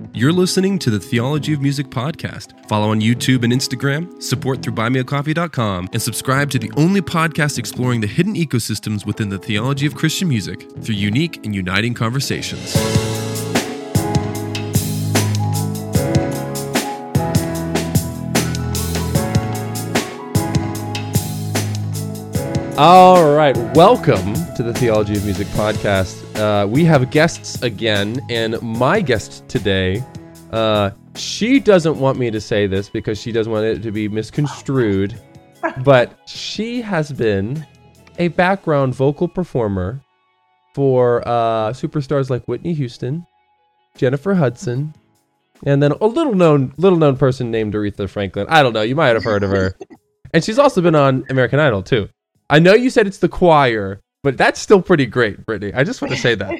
You're listening to the Theology of Music podcast. Follow on YouTube and Instagram, support through buymeacoffee.com, and subscribe to the only podcast exploring the hidden ecosystems within the theology of Christian music through unique and uniting conversations. All right, welcome to the Theology of Music podcast. We have guests again, and my guest today, she doesn't want me to say this because she doesn't want it to be misconstrued, but she has been a background vocal performer for superstars like Whitney Houston, Jennifer Hudson, and then a little known person named Aretha Franklin. I don't know, you might have heard of her. And she's also been on American Idol too. I know you said it's the choir, but that's still pretty great, Brittany. I just want to say that.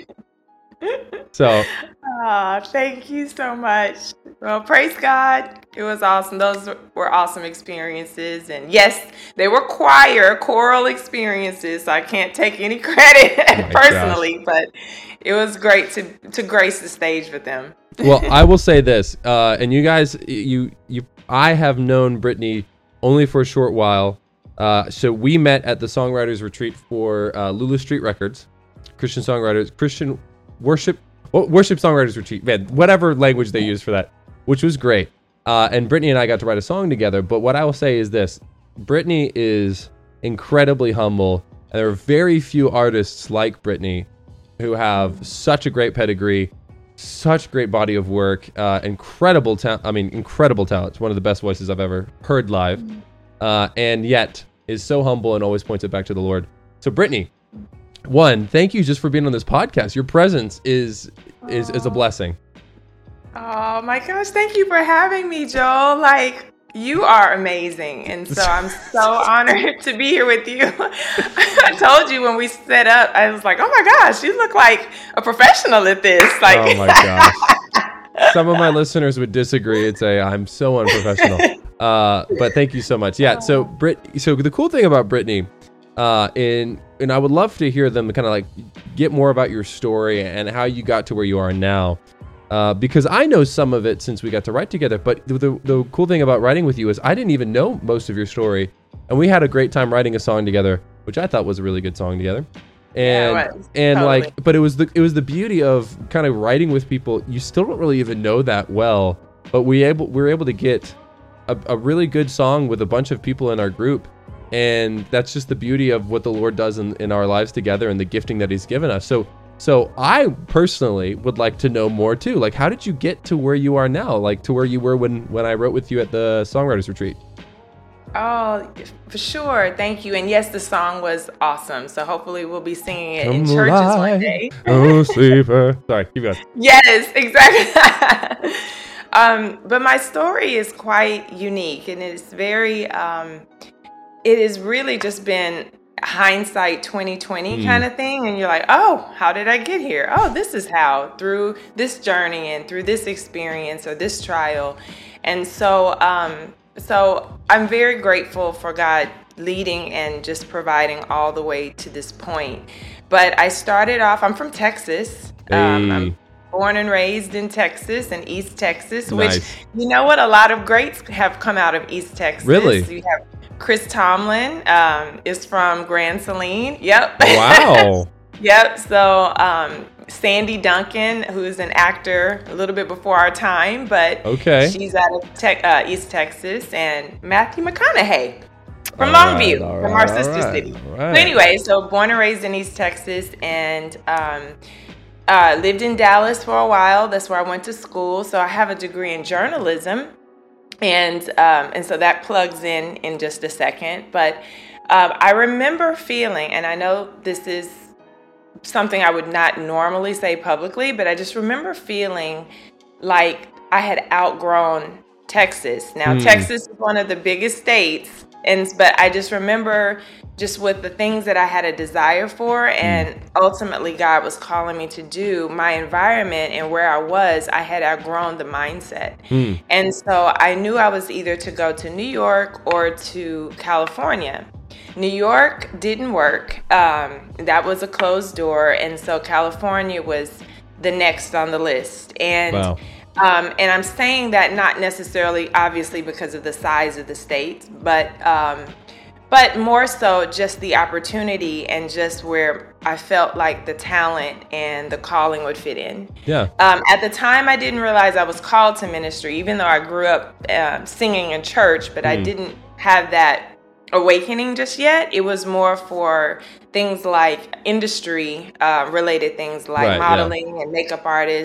So. Thank you so much. Well, praise God. It was awesome. Those were awesome experiences. And yes, they were choral experiences. So I can't take any credit personally, but it was great to grace the stage with them. Well, I will say this, and you guys, I have known Brittany only for a short while. So we met at the Songwriters Retreat for Lula Street Records, Christian Worship Songwriters Retreat, man, whatever language they use for that, which was great. And Brittany and I got to write a song together. But what I will say is this: Brittany is incredibly humble, and there are very few artists like Brittany who have such a great pedigree, such great body of work, incredible talent. I mean, incredible talent. It's one of the best voices I've ever heard live, and yet is so humble and always points it back to the Lord. So Brittany, one, thank you just for being on this podcast. Your presence is a blessing. Oh my gosh, thank you for having me, Joel. Like, you are amazing. And so I'm so honored to be here with you. I told you when we set up, I was like, oh my gosh, you look like a professional at this. Like, oh my gosh. Some of my listeners would disagree and say I'm so unprofessional. But thank you so much. Yeah. So the cool thing about Brittany, and I would love to hear them kind of like get more about your story and how you got to where you are now. Because I know some of it since we got to write together, but the cool thing about writing with you is I didn't even know most of your story, and we had a great time writing a song together, which I thought was a really good song together. And totally. Like, but it was the beauty of kind of writing with people. You still don't really even know that well, but we were able to get a really good song with a bunch of people in our group. And that's just the beauty of what the Lord does in our lives together and the gifting that he's given us. So I personally would like to know more too. Like, how did you get to where you are now? Like to where you were when I wrote with you at the Songwriters Retreat? Oh, for sure. Thank you. And yes, the song was awesome. So hopefully we'll be singing it in churches one day. Oh, sleeper. Sorry, keep going. Yes, exactly. But my story is quite unique, and it's very, it has really just been hindsight 2020 kind of thing. And you're like, oh, how did I get here? Oh, this is how, through this journey and through this experience or this trial. And so I'm very grateful for God leading and just providing all the way to this point. But I started off, I'm from Texas. I'm born and raised in Texas, in East Texas, nice. Which, you know what, a lot of greats have come out of East Texas. Really? You have Chris Tomlin is from Grand Saline. Yep. Wow. Yep. So Sandy Duncan, who's an actor a little bit before our time, but she's out of East Texas, and Matthew McConaughey from Longview, from our sister city. But anyway, so born and raised in East Texas, and lived in Dallas for a while. That's where I went to school. So I have a degree in journalism. And so that plugs in just a second. But I remember feeling, and I know this is something I would not normally say publicly, but I just remember feeling like I had outgrown Texas. Now, Texas is one of the biggest states, but I just remember just with the things that I had a desire for, and ultimately God was calling me to do, my environment and where I was, I had outgrown the mindset. And so I knew I was either to go to New York or to California. New York didn't work. That was a closed door. And so California was the next on the list. And And I'm saying that not necessarily, obviously, because of the size of the state, but more so just the opportunity and just where I felt like the talent and the calling would fit in. Yeah. At the time, I didn't realize I was called to ministry, even though I grew up singing in church, but I didn't have that awakening just yet. It was more for things like industry related things like modeling and makeup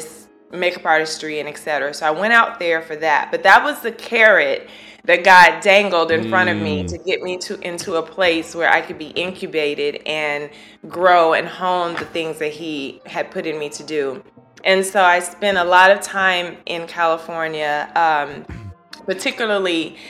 artistry, and etc. So I went out there for that, but that was the carrot that God dangled in front of me to get me into a place where I could be incubated and grow and hone the things that He had put in me to do. And so I spent a lot of time in California, particularly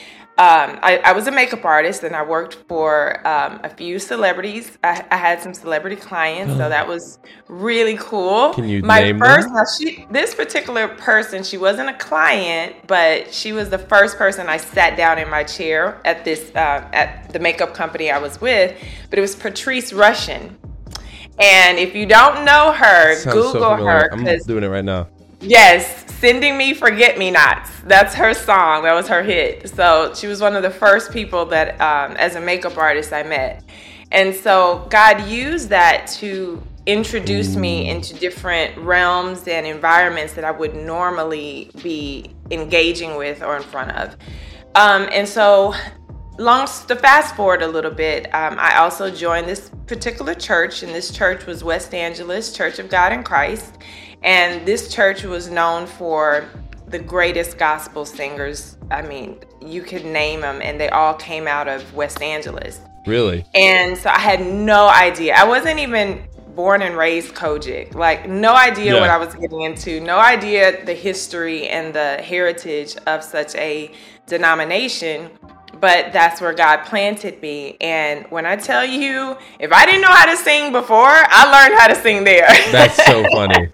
I was a makeup artist, and I worked for a few celebrities. I had some celebrity clients, so that was really cool. Can you name them? This particular person, she wasn't a client, but she was the first person I sat down in my chair at the makeup company I was with. But it was Patrice Rushen, and if you don't know her, Google her. I'm doing it right now. Yes, Sending Me Forget-Me-Nots. That's her song. That was her hit. So she was one of the first people that, as a makeup artist, I met. And so God used that to introduce me into different realms and environments that I would normally be engaging with or in front of. And so to fast forward a little bit, I also joined this particular church, and this church was West Angeles Church of God in Christ. And this church was known for the greatest gospel singers. I mean, you could name them, and they all came out of West Angeles. Really? And so I had no idea. I wasn't even born and raised Kojic. Like, no idea what I was getting into. No idea the history and the heritage of such a denomination. But that's where God planted me. And when I tell you, if I didn't know how to sing before, I learned how to sing there. That's so funny.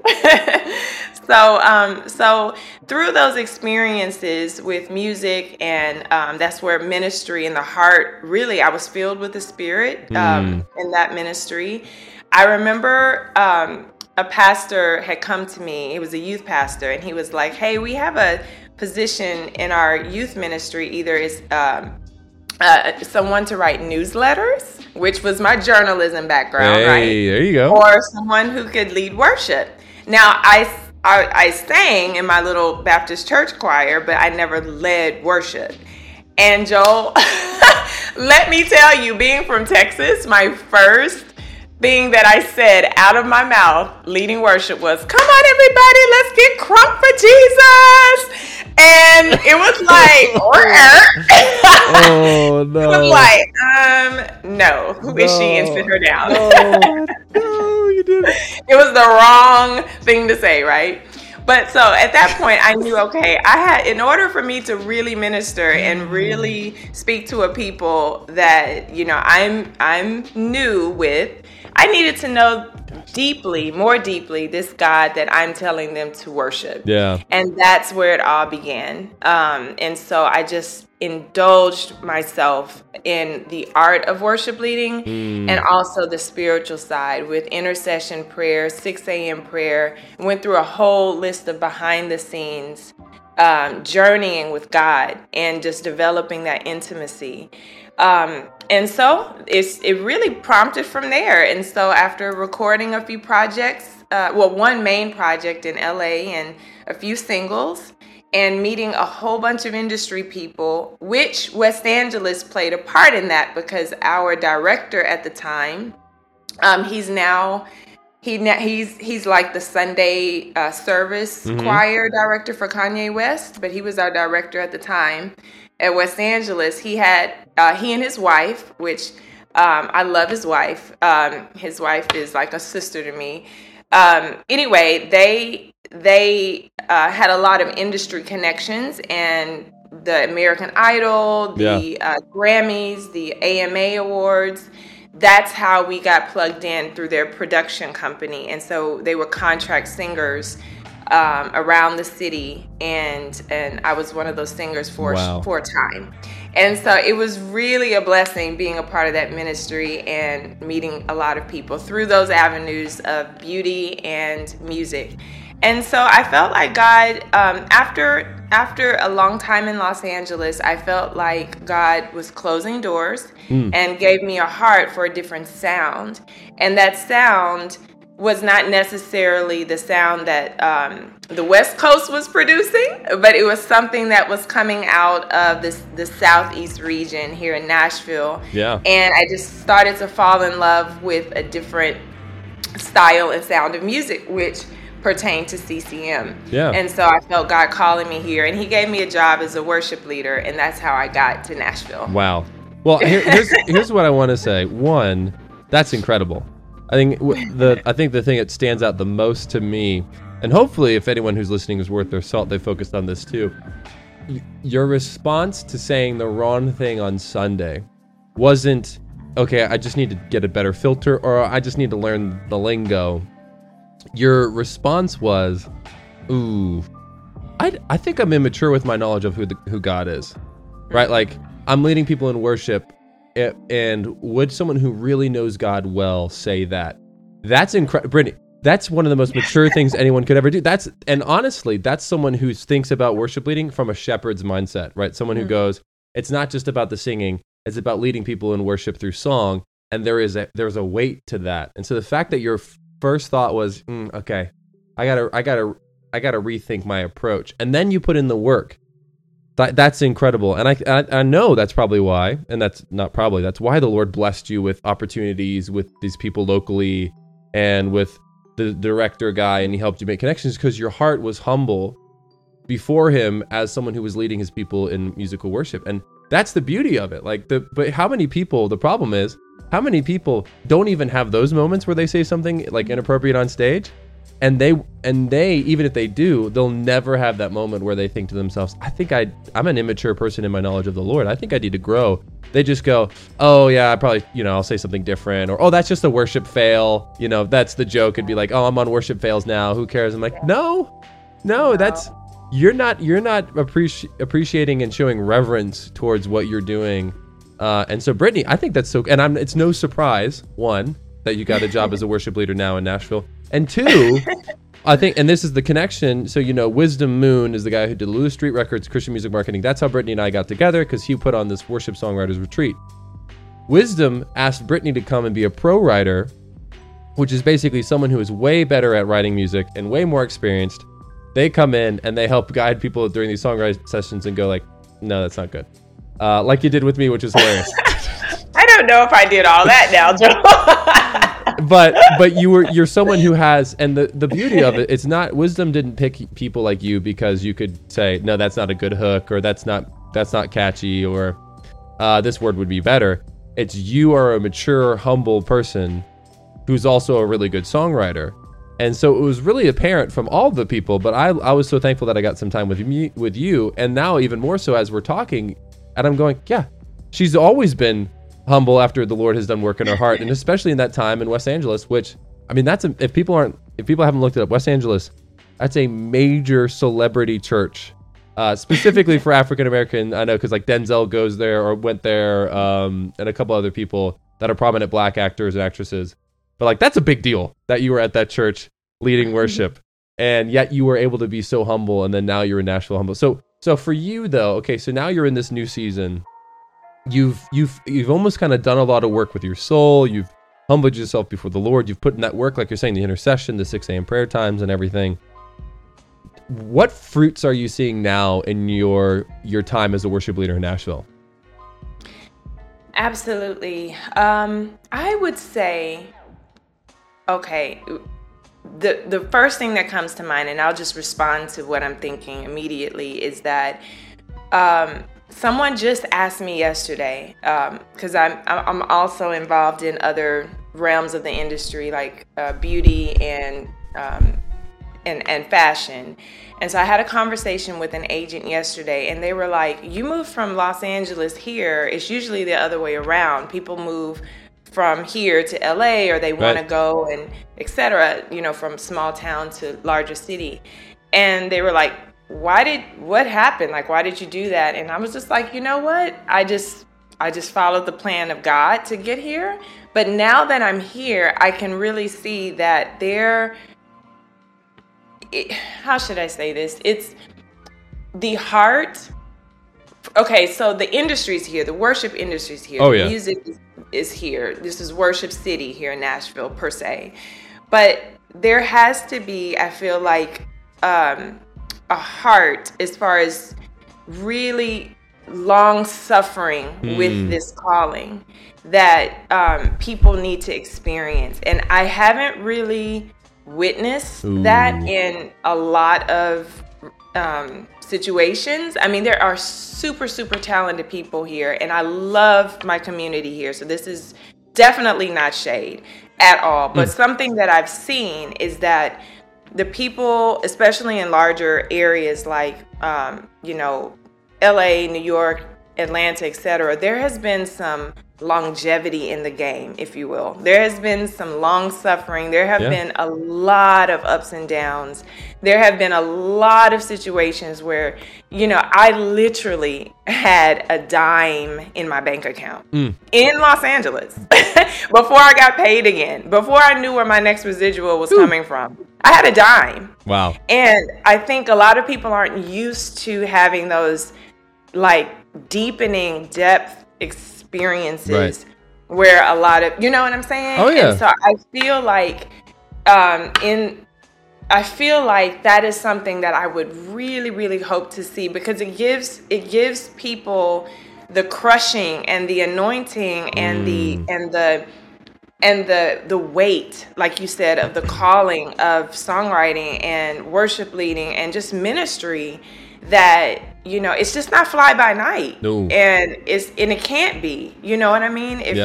So through those experiences with music, and that's where ministry and the heart, really, I was filled with the Spirit in that ministry. I remember a pastor had come to me. He was a youth pastor, and he was like, hey, we have a position in our youth ministry, either is someone to write newsletters, which was my journalism background, right? There you go. Or someone who could lead worship. Now, I sang in my little Baptist church choir, but I never led worship. And Joel, let me tell you, being from Texas, my first thing that I said out of my mouth leading worship was, come on everybody, let's get crunk for Jesus. And it was like, oh no. It was like, no, who is she? And sit her down. No, you did it. It was the wrong thing to say, right? But so at that point I knew, okay, in order for me to really minister and really speak to a people that, I'm new with, I needed to know more deeply, this God that I'm telling them to worship. Yeah. And that's where it all began. And so I just indulged myself in the art of worship leading and also the spiritual side with intercession prayer, 6 a.m. prayer. Went through a whole list of behind the scenes journeying with God and just developing that intimacy. And so it really prompted from there. And so after recording a few projects, one main project in LA and a few singles, and meeting a whole bunch of industry people, which West Angeles played a part in that, because our director at the time, he's like the Sunday service choir director for Kanye West, but he was our director at the time at West Angeles. He had he and his wife, which I love his wife. His wife is like a sister to me. Anyway, they had a lot of industry connections, and the American Idol, the Grammys, the AMA Awards. That's how we got plugged in through their production company. And so they were contract singers around the city, and I was one of those singers for a time. And so it was really a blessing being a part of that ministry and meeting a lot of people through those avenues of beauty and music. And so I felt like God, after a long time in Los Angeles, I felt like God was closing doors and gave me a heart for a different sound. And that sound was not necessarily the sound that the West Coast was producing, but it was something that was coming out of the Southeast region here in Nashville. Yeah. And I just started to fall in love with a different style and sound of music, which pertained to CCM. Yeah. And so I felt God calling me here, and he gave me a job as a worship leader, and that's how I got to Nashville. Wow. Well, here's what I want to say. One, that's incredible. I think the thing that stands out the most to me, and hopefully if anyone who's listening is worth their salt, they focused on this too. Your response to saying the wrong thing on Sunday wasn't, okay, I just need to get a better filter, or I just need to learn the lingo. Your response was, ooh, I think I'm immature with my knowledge of who God is, right? Like, I'm leading people in worship, and would someone who really knows God well say that? That's incredible. Brittany, that's one of the most mature things anyone could ever do. And honestly, that's someone who thinks about worship leading from a shepherd's mindset, right? Someone who goes, it's not just about the singing, it's about leading people in worship through song, and there's a weight to that. And so the fact that your first thought was, okay, I gotta rethink my approach, and then you put in the work. That's incredible, and I know that's probably why, and that's why the Lord blessed you with opportunities with these people locally, and with the director guy, and he helped you make connections because your heart was humble before him as someone who was leading his people in musical worship, and that's the beauty of it. But how many people? The problem is, how many people don't even have those moments where they say something like inappropriate on stage? And they even if they do, they'll never have that moment where they think to themselves, I think I'm an immature person in my knowledge of the Lord. I think I need to grow. They just go, oh yeah, I probably, I'll say something different, or, oh, that's just a worship fail. That's the joke. It'd be like, oh, I'm on worship fails now. Who cares? I'm like, no, that's, you're not appreciating and showing reverence towards what you're doing. And so Brittany, I think that's so, and it's no surprise, one, that you got a job as a worship leader now in Nashville. And two, I think, and this is the connection. So, Wisdom Moon is the guy who did Lewis Street Records, Christian music marketing. That's how Brittany and I got together, because he put on this worship songwriters retreat. Wisdom asked Brittany to come and be a pro writer, which is basically someone who is way better at writing music and way more experienced. They come in and they help guide people during these songwriting sessions and go like, no, that's not good. Like you did with me, which is hilarious. I don't know if I did all that now, Joe. But you're someone who has, and the beauty of it, it's not, Wisdom didn't pick people like you because you could say, no, that's not a good hook, or that's not catchy, or this word would be better. It's, you are a mature, humble person who's also a really good songwriter. And so it was really apparent from all the people, but I was so thankful that I got some time with you, and now even more so as we're talking, and I'm going, yeah, she's always been humble after the Lord has done work in her heart, and especially in that time in West Angeles, which, I mean, if people haven't looked it up, West Angeles, that's a major celebrity church, specifically for African American. I know because like Denzel goes there or went there, and a couple other people that are prominent Black actors and actresses. But like, that's a big deal that you were at that church leading worship, and yet you were able to be so humble, and then now you're in Nashville humble. So for you though, okay, so now you're in this new season. You've almost kind of done a lot of work with your soul. You've humbled yourself before the Lord. You've put in that work, like you're saying, the intercession, the 6 a.m. prayer times and everything. What fruits are you seeing now in your time as a worship leader in Nashville? Absolutely. I would say, okay, the first thing that comes to mind, and I'll just respond to what I'm thinking immediately, is that someone just asked me yesterday, because I'm also involved in other realms of the industry, like beauty and fashion. And so I had a conversation with an agent yesterday, and they were like, you moved from Los Angeles here. It's usually the other way around. People move from here to LA, or they want to go and et cetera, from small town to larger city. And they were like, what happened? Like, why did you do that? And I was just like, you know what? I just followed the plan of God to get here. But now that I'm here, I can really see that how should I say this? It's the heart. Okay, so the industry's here. The worship industry's here. Oh, the yeah. music is here. This is Worship City here in Nashville, per se. But there has to be, I feel like, a heart as far as really long suffering with this calling that people need to experience. And I haven't really witnessed that in a lot of situations. I mean, there are super, super talented people here, and I love my community here. So this is definitely not shade at all. But something that I've seen is that the people, especially in larger areas like, LA, New York, Atlanta, etc., there has been some longevity in the game, if you will. There has been some long suffering. There have been a lot of ups and downs. There have been a lot of situations where, I literally had a dime in my bank account in Los Angeles before I got paid again, before I knew where my next residual was coming from. I had a dime. Wow. And I think a lot of people aren't used to having those deepening depth experiences where a lot of, you know what I'm saying? Oh yeah. And so I feel like that is something that I would really, really hope to see, because it gives people the crushing and the anointing and the weight, like you said, of the calling of songwriting and worship leading and just ministry, that it's just not fly by night. No. And it can't be, you know what I mean? If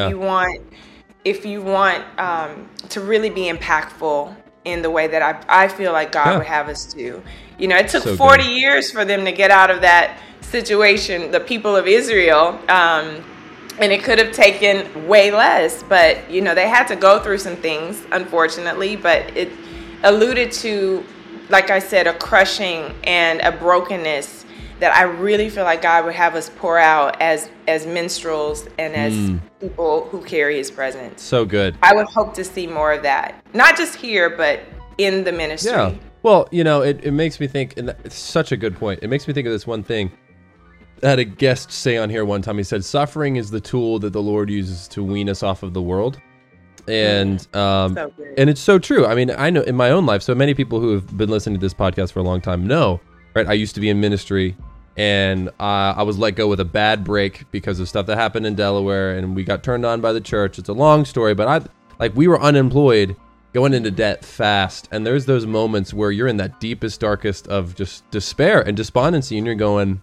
you want to really be impactful in the way that I feel like God would have us to. It took 40 years for them to get out of that situation, the people of Israel, and it could have taken way less, but they had to go through some things, unfortunately. But it alluded to, like I said, a crushing and a brokenness that I really feel like God would have us pour out as minstrels and as people who carry His presence. So good. I would hope to see more of that, not just here, but in the ministry. Yeah. Well, it makes me think, and it's such a good point. It makes me think of this one thing. I had a guest say on here one time. He said, "Suffering is the tool that the Lord uses to wean us off of the world." And and it's so true. I mean, I know in my own life, so many people who have been listening to this podcast for a long time know, right? I used to be in ministry, and I was let go with a bad break because of stuff that happened in Delaware, and we got turned on by the church. It's a long story, but we were unemployed, going into debt fast, and there's those moments where you're in that deepest, darkest of just despair and despondency, and you're going,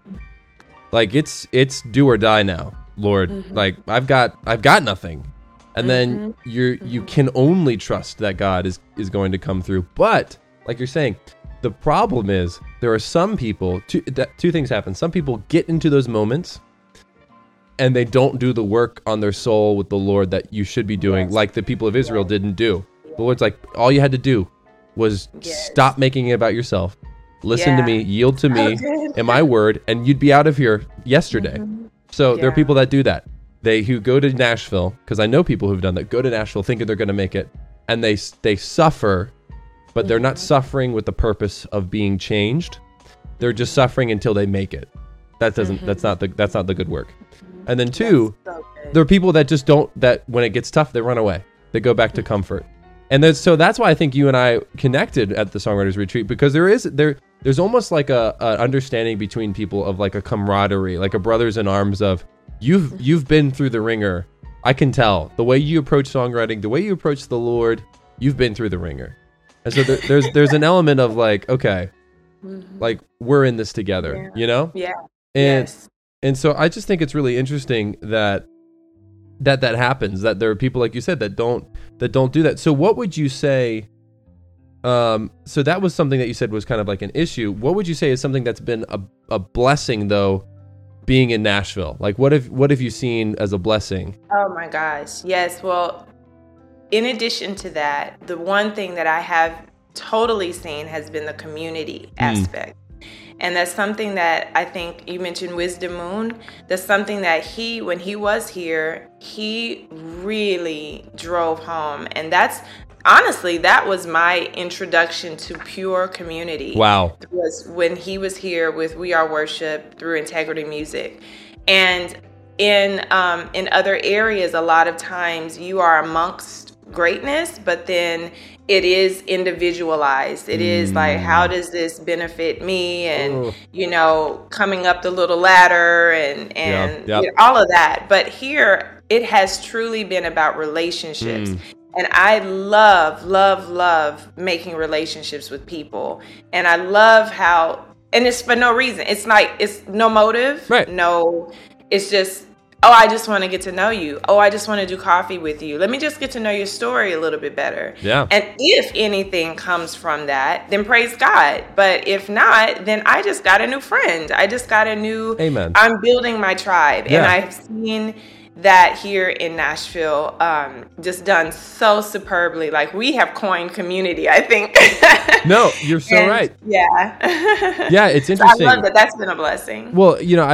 it's do or die now, Lord. I've got nothing. And then you can only trust that God is going to come through. But like you're saying, the problem is there are some people, two things happen. Some people get into those moments and they don't do the work on their soul with the Lord that you should be doing, like the people of Israel didn't do. The Lord's like, all you had to do was stop making it about yourself. Listen to me, yield to me and my word, and you'd be out of here yesterday. So there are people that do that. Who go to Nashville, because I know people who've done that, go to Nashville thinking they're going to make it, and they suffer, but they're not suffering with the purpose of being changed. They're just suffering until they make it. That's not the good work. And then two, there are people that just don't, that when it gets tough, they run away. They go back to comfort. And so that's why I think you and I connected at the Songwriters Retreat, because there's almost like a understanding between people of like a camaraderie, like a brothers in arms of, You've been through the ringer. I can tell the way you approach songwriting, the way you approach the Lord. You've been through the ringer, and so there's an element of like, okay, like we're in this together, Yeah. And so I just think it's really interesting that happens. That there are people, like you said, that don't do that. So what would you say? So that was something that you said was kind of like an issue. What would you say is something that's been a blessing though? Being in Nashville, like what have you seen as a blessing? Oh my gosh, yes. Well, in addition to that, the one thing that I have totally seen has been the community aspect. And that's something that I think you mentioned Wisdom Moon. That's something that when he was here, he really drove home. And that's honestly, that was my introduction to pure community. Wow. Was when he was here with We Are Worship through Integrity Music. And in other areas, a lot of times you are amongst greatness, but then it is individualized. It is like, how does this benefit me? And, coming up the little ladder and all of that. But here, it has truly been about relationships. And I love making relationships with people. And I love how, and it's for no reason. It's like, it's no motive. Right. No, it's just, I just want to get to know you. I just want to do coffee with you. Let me just get to know your story a little bit better. Yeah. And if anything comes from that, then praise God. But if not, then I just got a new friend. I just got a new, Amen. I'm building my tribe. Yeah. And I've seen that here in Nashville, just done so superbly. Like, we have coined community, I think. No, you're so right. Yeah. Yeah, it's interesting. So I love that. That's been a blessing. Well,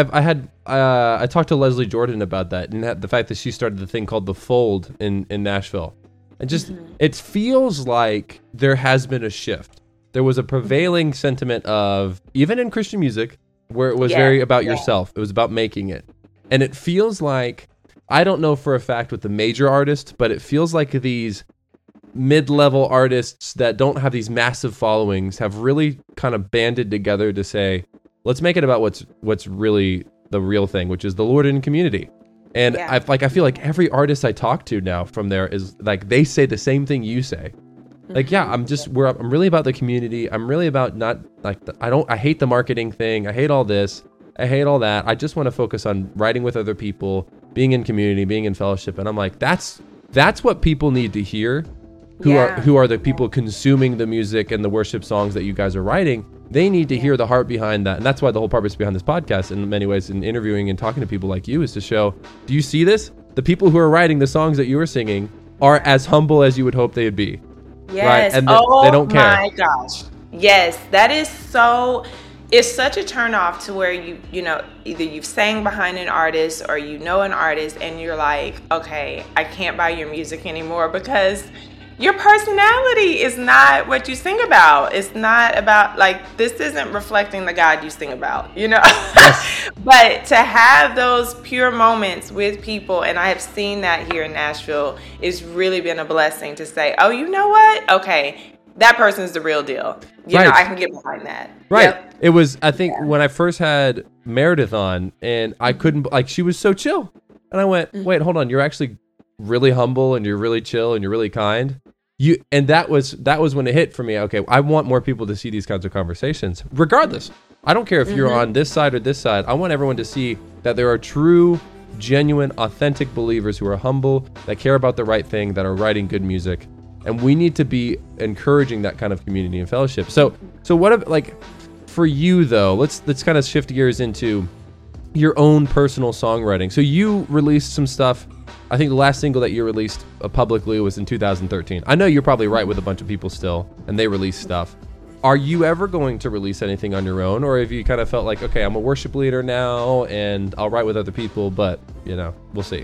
I talked to Leslie Jordan about that, and the fact that she started the thing called The Fold in Nashville. And just, it feels like there has been a shift. There was a prevailing sentiment of, even in Christian music, where it was very about yourself. It was about making it. And it feels like, I don't know for a fact with the major artists, but it feels like these mid-level artists that don't have these massive followings have really kind of banded together to say, let's make it about what's really the real thing, which is the Lord and community. And I feel like every artist I talk to now from there is like, they say the same thing you say. Like, I'm really about the community. I'm really about not like, I hate the marketing thing. I hate all this. I hate all that. I just want to focus on writing with other people, being in community, being in fellowship. And I'm like, that's what people need to hear, who are the people consuming the music and the worship songs that you guys are writing. They need to hear the heart behind that. And that's why the whole purpose behind this podcast, in many ways, in interviewing and talking to people like you, is to show, do you see this? The people who are writing the songs that you are singing are as humble as you would hope they'd be. Yes. Right? And they don't care. Oh my gosh. Yes. That is so... It's such a turnoff to where either you've sang behind an artist or an artist and you're like, okay, I can't buy your music anymore because your personality is not what you sing about. It's not about, like, this isn't reflecting the God you sing about, Yes. But to have those pure moments with people, and I have seen that here in Nashville, it's really been a blessing to say, oh, you know what? Okay, that person's the real deal. I can get behind that. Right. Yep. It was, I think, when I first had Meredith on, and I couldn't, like, she was so chill. And I went, wait, hold on. You're actually really humble, and you're really chill, and you're really kind. And that was when it hit for me. Okay, I want more people to see these kinds of conversations, regardless. I don't care if you're on this side or this side. I want everyone to see that there are true, genuine, authentic believers who are humble, that care about the right thing, that are writing good music. And we need to be encouraging that kind of community and fellowship. So what, like, for you though, let's kind of shift gears into your own personal songwriting. So you released some stuff. I think the last single that you released publicly was in 2013. I know you're probably right with a bunch of people still, and they release stuff. Are you ever going to release anything on your own, or have you kind of felt like, okay, I'm a worship leader now, and I'll write with other people, but we'll see.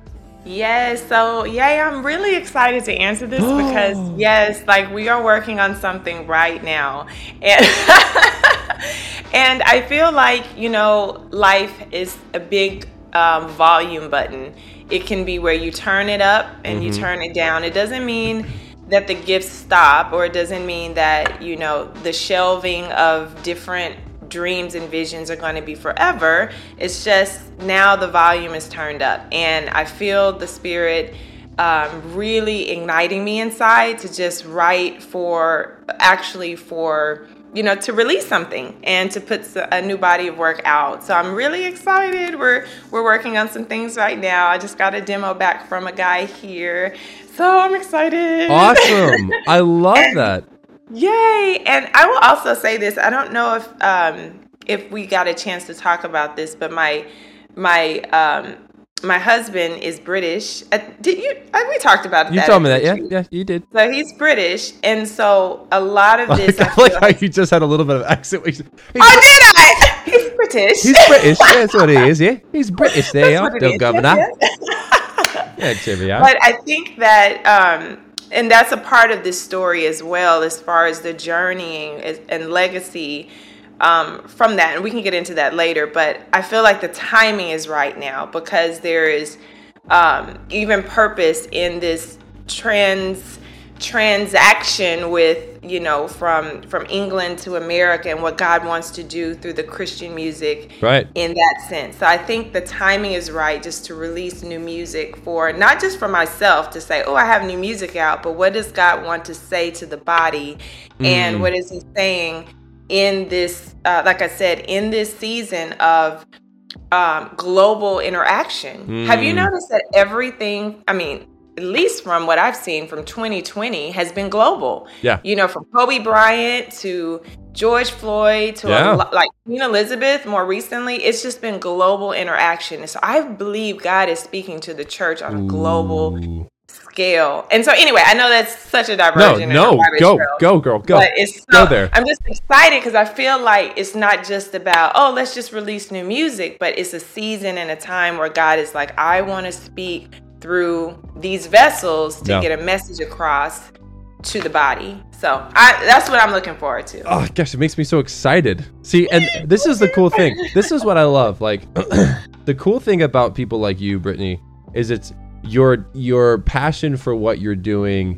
Yes, so I'm really excited to answer this because like, we are working on something right now, and and I feel like life is a big volume button. It can be where you turn it up and you turn it down. It doesn't mean that the gifts stop, or it doesn't mean that the shelving of different dreams and visions are going to be forever. It's just now the volume is turned up, and I feel the Spirit really igniting me inside to just write to release something and to put a new body of work out. So I'm really excited. We're working on some things right now. I just got a demo back from a guy here, so I'm excited. Awesome. I love that. Yay! And I will also say this. I don't know if we got a chance to talk about this, but my husband is British. We talked about that. You told me that, yeah, you did. So he's British, and so a lot of this. I like how you just had a little bit of accent. Did I? He's British. He's British. That's what he is. Yeah, he's British. There, the governor. Yeah, trivia. But I think that and that's a part of this story as well, as far as the journeying and legacy from that. And we can get into that later, but I feel like the timing is right now, because there is even purpose in this transaction with, from England to America, and what God wants to do through the Christian music, right, in that sense. So I think the timing is right, just to release new music, for not just for myself to say, oh, I have new music out, but what does God want to say to the body? And what is he saying in this, like I said, in this season of global interaction? Have you noticed that everything, at least from what I've seen from 2020, has been global? Yeah. From Kobe Bryant to George Floyd to like Queen Elizabeth more recently, it's just been global interaction. And so I believe God is speaking to the church on a global scale. And so anyway, I know that's such a diversion. No, go, girl, go. But go there. I'm just excited because I feel like it's not just about, oh, let's just release new music, but it's a season and a time where God is like, I want to speak through these vessels to get a message across to the body. So that's what I'm looking forward to. Oh gosh, it makes me so excited. See, and this is the cool thing. This is what I love. Like the cool thing about people like you, Brittany, is it's your passion for what you're doing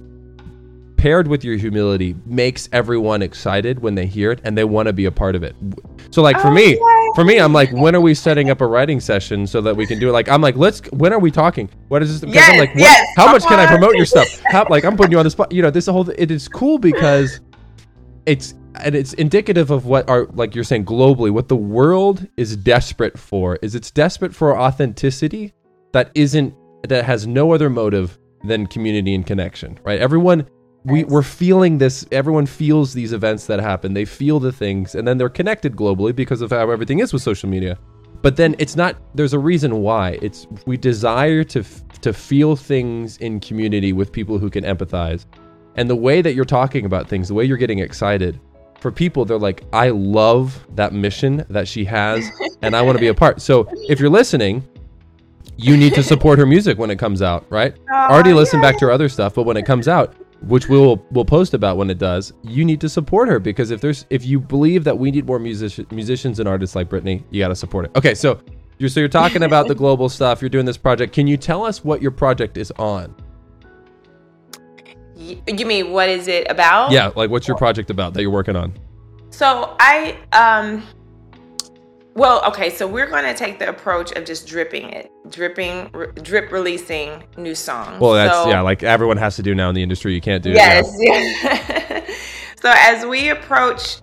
paired with your humility makes everyone excited when they hear it and they want to be a part of it. So like for me, I'm like, when are we setting up a writing session so that we can do it? Like, I'm like, when are we talking? What is this? Because I'm like, how much can I promote your stuff? I'm putting you on the spot. It is cool because it's indicative of what like you're saying, globally, what the world is desperate for it's desperate for authenticity that has no other motive than community and connection, right? We're feeling this. Everyone feels these events that happen. They feel the things, and then they're connected globally because of how everything is with social media. But then it's not. There's a reason why. We desire to feel things in community with people who can empathize. And the way that you're talking about things, the way you're getting excited, for people, they're like, I love that mission that she has, and I want to be a part. So if you're listening, you need to support her music when it comes out, right? Already listen back to her other stuff, but when it comes out, which we'll post about when it does, you need to support her, because if you believe that we need more musicians and artists like Brittany, you got to support it. Okay, so you're talking about the global stuff. You're doing this project. Can you tell us what your project is on? You mean, what is it about? Yeah, like what's your project about that you're working on? So so we're going to take the approach of just drip releasing new songs. Well, that's, like everyone has to do now in the industry. You can't do it. Yes. So as we approach,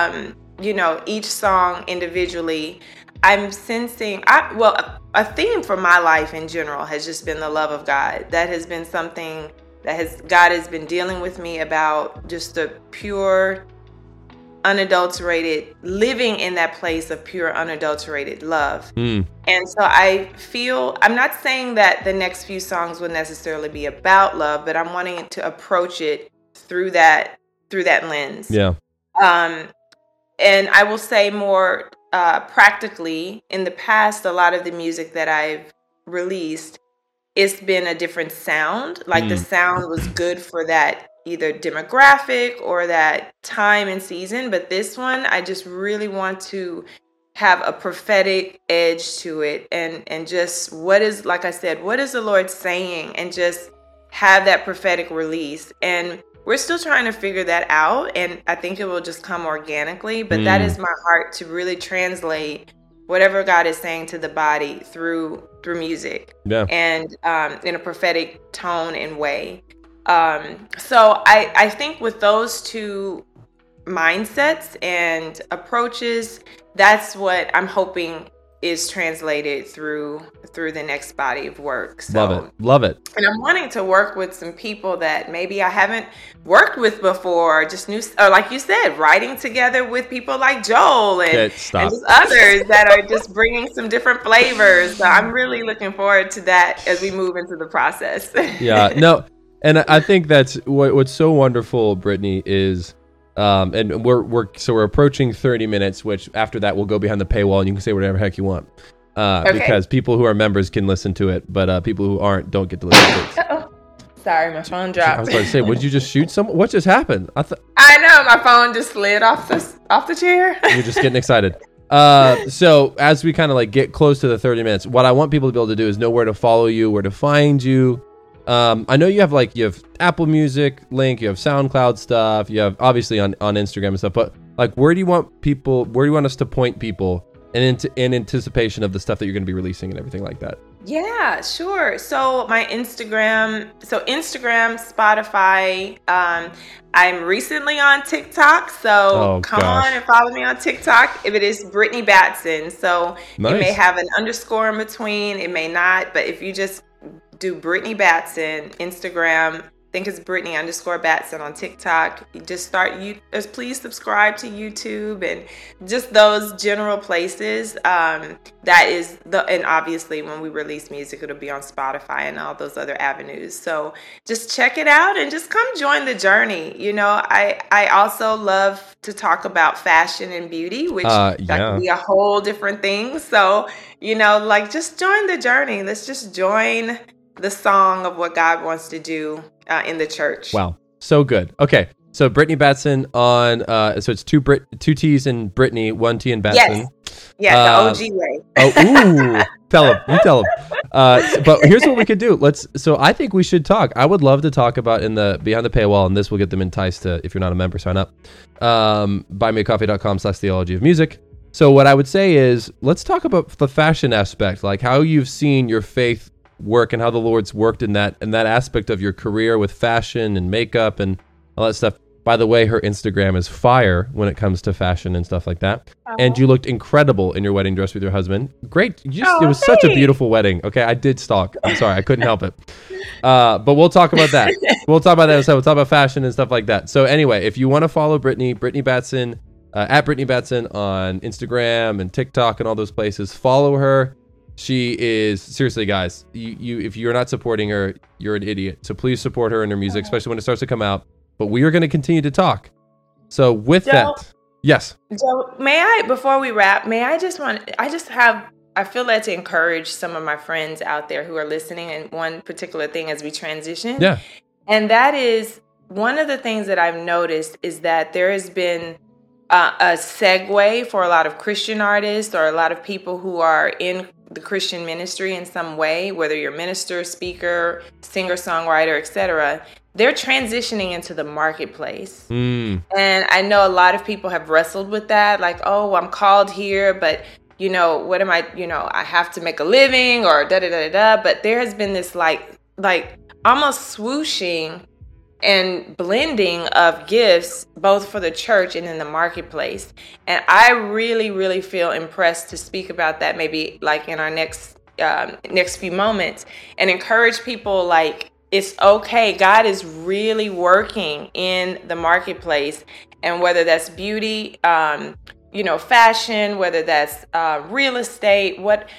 each song individually, I'm sensing, a theme for my life in general has just been the love of God. That has been something God has been dealing with me about, just the pure, unadulterated, living in that place of pure, unadulterated love. And so I feel, I'm not saying that the next few songs will necessarily be about love, but I'm wanting to approach it through that lens. Yeah. And I will say more practically, in the past, a lot of the music that I've released, it's been a different sound. Like the sound was good for that either demographic or that time and season. But this one, I just really want to have a prophetic edge to it, and just what is the Lord saying, and just have that prophetic release. And we're still trying to figure that out, and I think it will just come organically. But that is my heart, to really translate whatever God is saying to the body through music, and in a prophetic tone and way. So I think with those two mindsets and approaches, that's what I'm hoping is translated through the next body of work. So, Love it. And I'm wanting to work with some people that maybe I haven't worked with before, just new, or like you said, writing together with people like Joel and just others that are just bringing some different flavors. So I'm really looking forward to that as we move into the process. Yeah, no, and I think that's what's so wonderful, Brittany, is and we're approaching 30 minutes, which after that we'll go behind the paywall and you can say whatever heck you want, because people who are members can listen to it, but people who aren't don't get to listen to it. Sorry, my phone dropped. I was about to say, would you just shoot someone? What just happened? I know, my phone just slid off the chair. You're just getting excited. So as we kind of like get close to the 30 minutes, what I want people to be able to do is know where to follow you, where to find you. I know you have Apple Music link, you have SoundCloud stuff, you have obviously on Instagram and stuff, but like, where do you want us to point people in anticipation of the stuff that you're going to be releasing and everything like that? Yeah, sure. So my Instagram, Spotify. I'm recently on TikTok, so come on and follow me on TikTok. If it is Brittany Batson, so nice. It may have an underscore in between, it may not, but if you just do Brittany Batson Instagram, I think it's Brittany_Batson on TikTok. You just please subscribe to YouTube and just those general places. And obviously when we release music, it'll be on Spotify and all those other avenues. So just check it out and just come join the journey. You know, I also love to talk about fashion and beauty, which that can be a whole different thing. So, you know, like, just join the journey. Let's just join the song of what God wants to do in the church. Wow. So good. Okay. So Brittany Batson on, so it's two T's in Brittany, one T in Batson. Yes. Yeah, the OG way. You tell him. But here's what we could do. So I think we should talk. I would love to talk about in the Behind the Paywall, and this will get them enticed to, if you're not a member, sign up. buymeacoffee.com/theology of music. So what I would say is, let's talk about the fashion aspect, like how you've seen your faith work and how the Lord's worked in that aspect of your career with fashion and makeup and all that stuff. By the way, her Instagram is fire when it comes to fashion and stuff like that. Oh. And you looked incredible in your wedding dress with your husband. Great. It was such a beautiful wedding. Okay, I did stalk. I'm sorry, I couldn't help it. But we'll talk about that. We'll talk about that. We'll talk about fashion and stuff like that. So anyway, if you want to follow Brittany Batson, at Brittany Batson on Instagram and TikTok and all those places, follow her. She is, seriously, guys, you if you're not supporting her, you're an idiot. So please support her and her music, especially when it starts to come out. But we are going to continue to talk. So with that, yes. Joe, before we wrap, I feel led to encourage some of my friends out there who are listening in one particular thing as we transition. Yeah. And that is, one of the things that I've noticed is that there has been a segue for a lot of Christian artists or a lot of people who are in the Christian ministry in some way, whether you're minister, speaker, singer, songwriter, etc. They're transitioning into the marketplace. And I know a lot of people have wrestled with that, like, oh, I'm called here, but what am I, I have to make a living or da-da-da-da-da. But there has been this like almost swooshing and blending of gifts, both for the church and in the marketplace. And I really, really feel impressed to speak about that maybe like in our next few moments and encourage people, like, it's okay. God is really working in the marketplace. And whether that's beauty, fashion, whether that's real estate,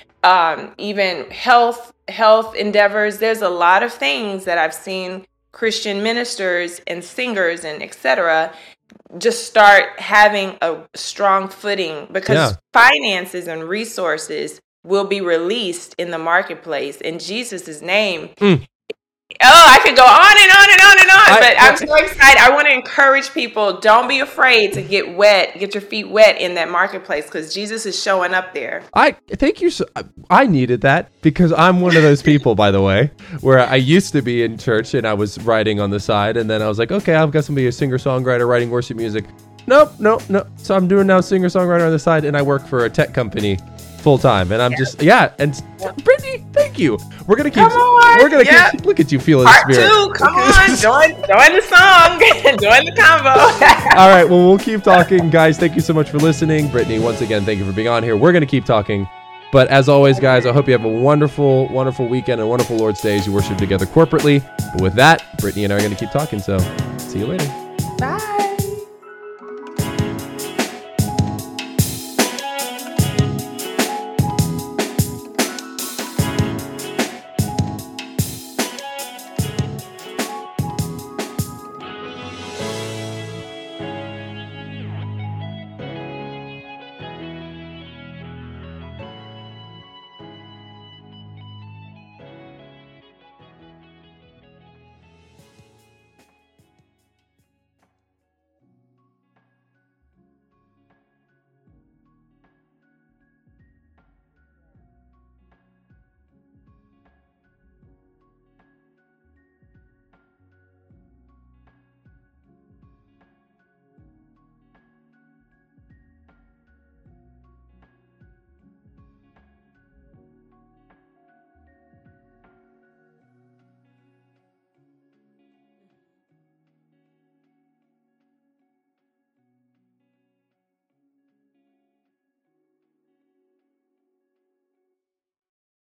even health endeavors, there's a lot of things that I've seen Christian ministers and singers and etc. just start having a strong footing because finances and resources will be released in the marketplace in Jesus' name. Oh, I could go on and on and on and on, but I'm so excited. I want to encourage people, don't be afraid to get your feet wet in that marketplace because Jesus is showing up there. I thank you. I needed that because I'm one of those people, by the way, where I used to be in church and I was writing on the side, and then I was like, okay, I've got somebody, a singer-songwriter writing worship music. Nope. So I'm doing now singer-songwriter on the side, and I work for a tech company full time, and I'm and Brittany, thank you. We're gonna keep. Keep, look at you feeling the spirit. Part 2, come on, join the song, join the combo. All right, well, we'll keep talking, guys. Thank you so much for listening, Brittany. Once again, thank you for being on here. We're gonna keep talking, but as always, guys, I hope you have a wonderful, wonderful weekend and wonderful Lord's Day as you worship together corporately. But with that, Brittany and I are gonna keep talking. So, see you later.